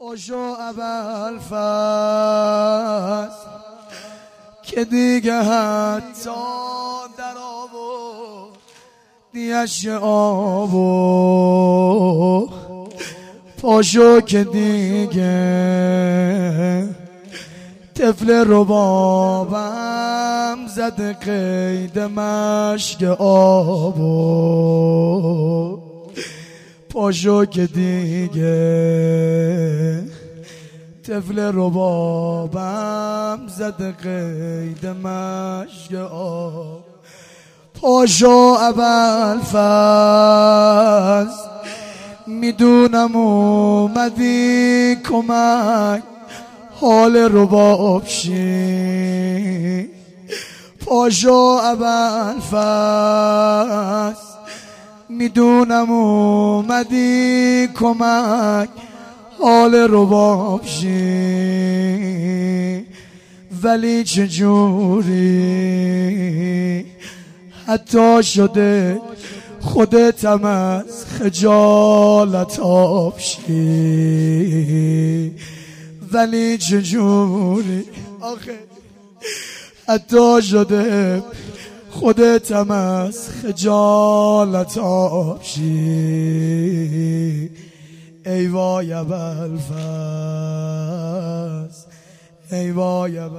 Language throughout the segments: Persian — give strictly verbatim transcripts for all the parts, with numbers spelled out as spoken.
پاشو اول فصل که دیگه حتی در آورد دیش آبو پاشو که دیگه طفل ربابم زده قید مشک آبو پاشو که دیگه طفل ربابم زده قید مشک آب پاشو اول فصل میدونم اومدی کمک حال رباب شی پاشو اول فصل میدونم اومدی کمک حال رباب شی ولی چجوری حتی شده خودتم از خجالت آب شی ولی چجوری آخه حتی شده خودتم از خجالت آب شی ای وای اول فصل ای وای اول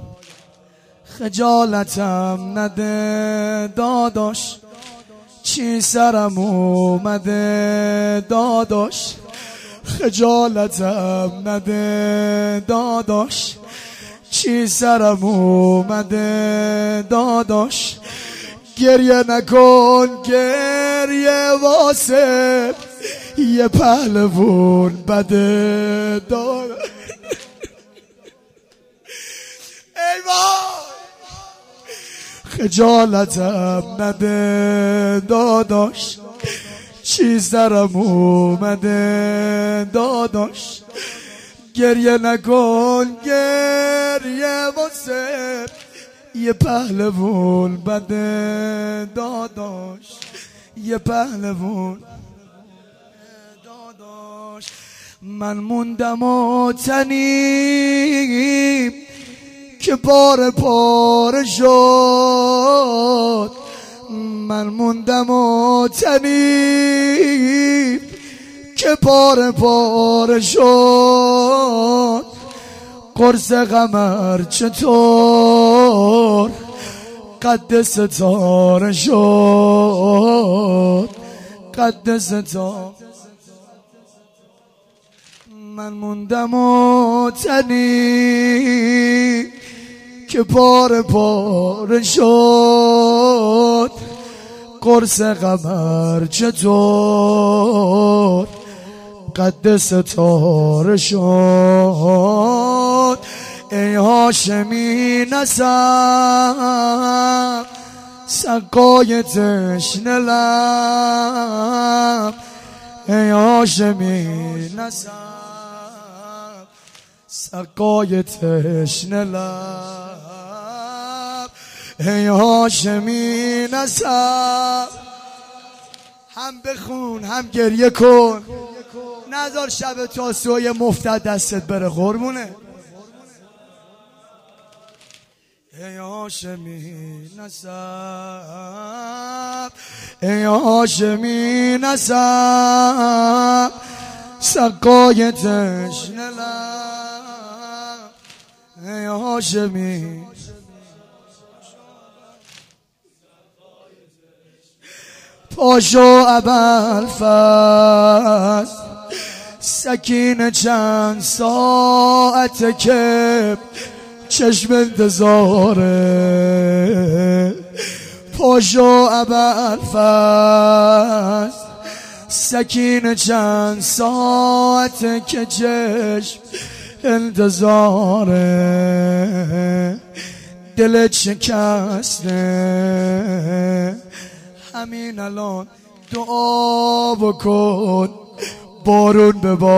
خجالتم نده داداش چی سرم اومده داداش خجالتم نده داداش چی سرم اومده داداش گریه نکن گریه واسه یه پهلوون بده داداش ای وای خجالتم نده داداش چی سرم اومده داداش گریه نکن گریه واسه یه پهلوون بده داداش یه پهلوون داداش من موندم و تنیم که پاره پاره شد من موندم و تنیم که پاره پاره شد قرص قمر چطور قد ستاره شد قد ستاره من موندم و تنی که پاره پاره شد قرص قمر چطور قد ستاره شد ای هاشمی نسم سقای تشنه لب ای هاشمی نسم سقای تشنه لب ای هاشمی نسم هم بخون هم گریه کن نذار شب تاسوی مفتد دستت بره قربونه ای هاشمی نسب ای هاشمی نسب سقای تشنه لب ای هاشمی پاشو اول فصل سکینه چند ساعته که چشم انتظاره پاشو اول فصل سکینه چند ساعته که چشم انتظاره دلت شکسته همین الان دعا بکن بارون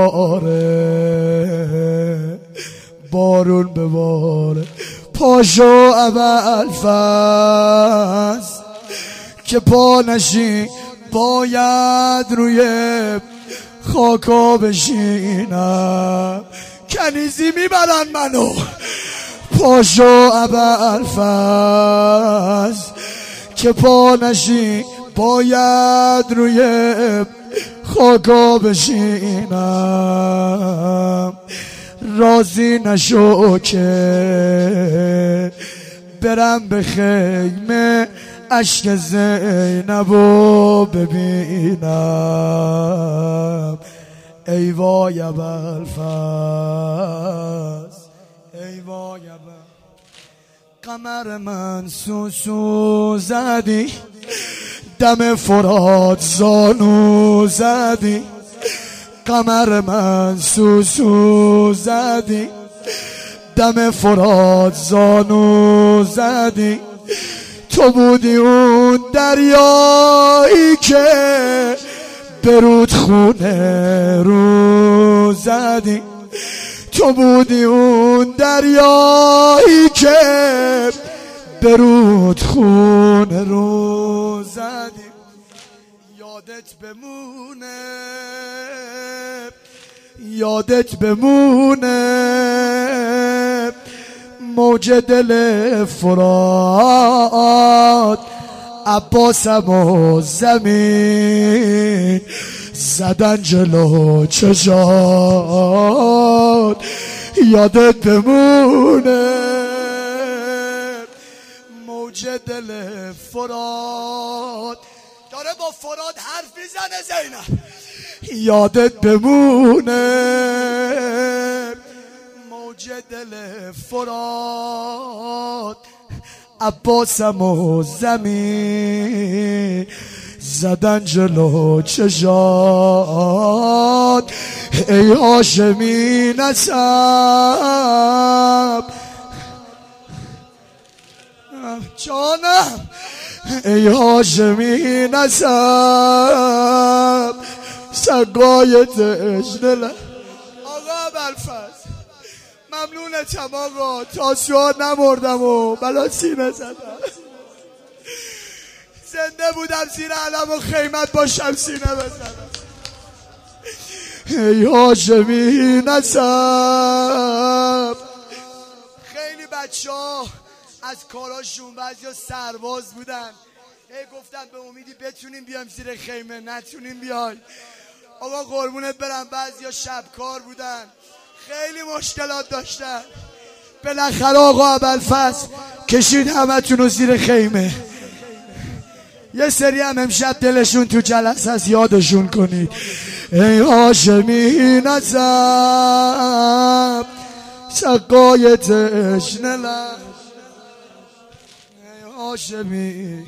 بباره بارون بباره پاشو اول فصل که پا نشی باید روی خاکا بشینم کنیزی میبرن منو. پاشو ابوالفضل که پا نشی باید روی خاکا بشینم. راضی نشو که برم به خیمه اشک زینبو ببینم. ای وای ابوالفضل، ای وای ابوالفضل. قمر من سوسو زدی، دم فرات زانو زدی. قمر من سوسو زدی، دم فرات زانو زدی. تو بودی اون دریایی که برود خونه رو زدی. تو بودی اون دریایی که برود خونه رو زدی. یادت بمونه، یادت بمونه موج دل فرات. عباسم و زمین زدن جلو چشات. یادت بمونه موج دل فرات. داره با فرات حرف میزنه زینب. یادت بمونه موج دل فرات. عباسم و زمین زدن جلو چشات. ای هاشمی نسب جانم، ای هاشمی نسب سقای تشنه. آقا ابوالفضل ممنونتم آقا، تا شعار نمردم و بلا سینه زدم. زنده بودم زیر علم و خیمت باشم سینه بزنم. ای هاشمی نسب. خیلی بچه ها از کاراشون بعضیا سرباز بودن، هی گفتن به امیدی بتونیم بیایم زیر خیمه، نتونیم بیایم. آقا قربونت برم بعضیا شبکار بودن، خیلی مشکلات داشتن. بالاخره آقا ابوالفضل کشید همتون زیر خیمه. یه سری هم امشب دلشون تو جلسه است، یادشون کنید. ای هاشمی نسب سقای تشنه لب. ای هاشمی.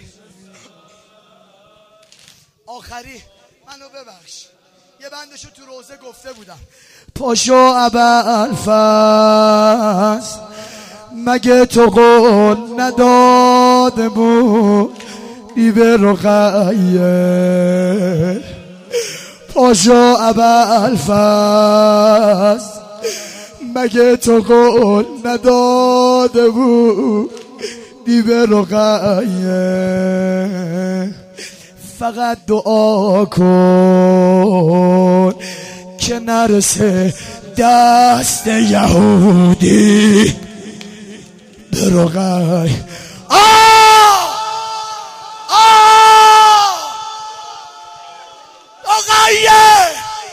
آخری منو ببخش، یه بندشو تو روزه گفته بودم. پاشو ابوالفضل مگه تو قول نداده بود بی به رقیه. پاشو ابوالفضل مگه تو قول نداده بود بی به رقیه. فقط دعا کن که نرسه دست یهودی به رقیه. آه آه رقیه.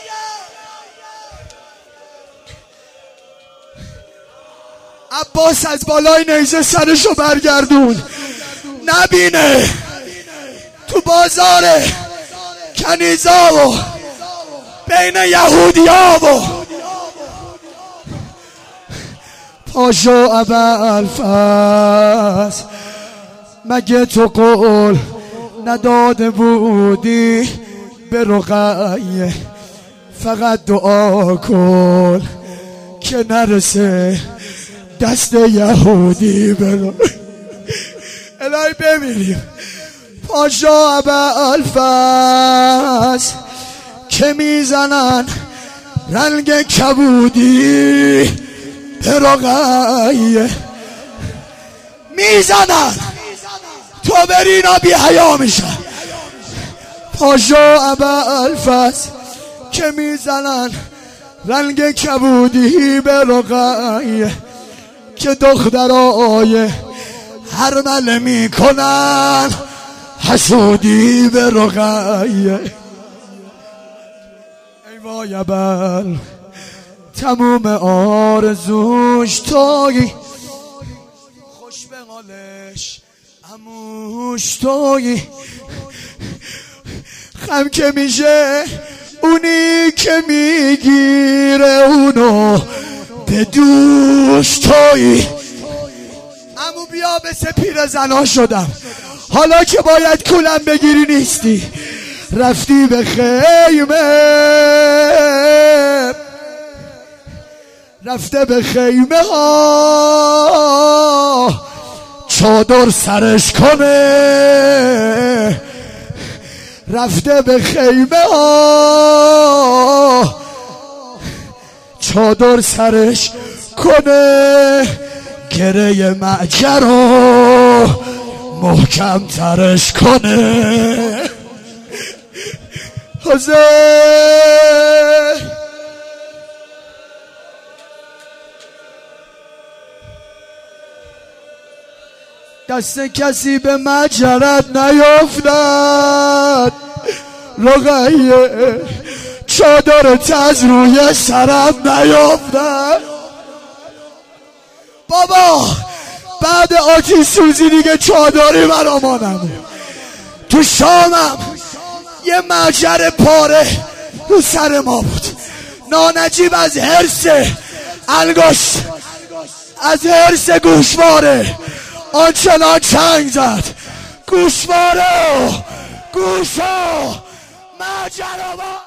عباس از بالای نیزه سرشو برگردون، نبینه تو بازار کنیزا و بین یهودی ها و. پاشو ابوالفضل مگه تو قول نداده بودی به رقیه. فقط دعا کن که نرسه دست یهودی به رقیه. الهی بمیریم. پاشو ابوالفضل که میزنن رنگ کبودی به رقیه. میزنن تو برینا بی حیا میشن. پاشو ابوالفضل که میزنن رنگ کبودی به رقیه که دخترای هرمله میکنن حسودی به رقیه. ای وای ابل تموم آرزوش تویی، خوش به حالش اموش تویی. خم که میشه اونی که میگیره اونو به دوش تویی. امو بیا به سپیر زنا شدم، حالا که باید کولم بگیری نیستی. رفتی به خیمه، رفته به خیمه ها چادر سرش کنه. رفته به خیمه ها چادر سرش کنه. گره معجر رو محکم ترش کنه. حسین دست کسی به مجرد نیفتد، رقیه چادرت از روی سرم نیفتد. بابا بعد آتیش سوزی دیگه چادری برامانم. تو شامم یه مجر پاره رو سر ما بود. نانجیب از هرس انگشت، از هرس گوشواره آنچنان چنگ زد. گوشواره گوشا مجر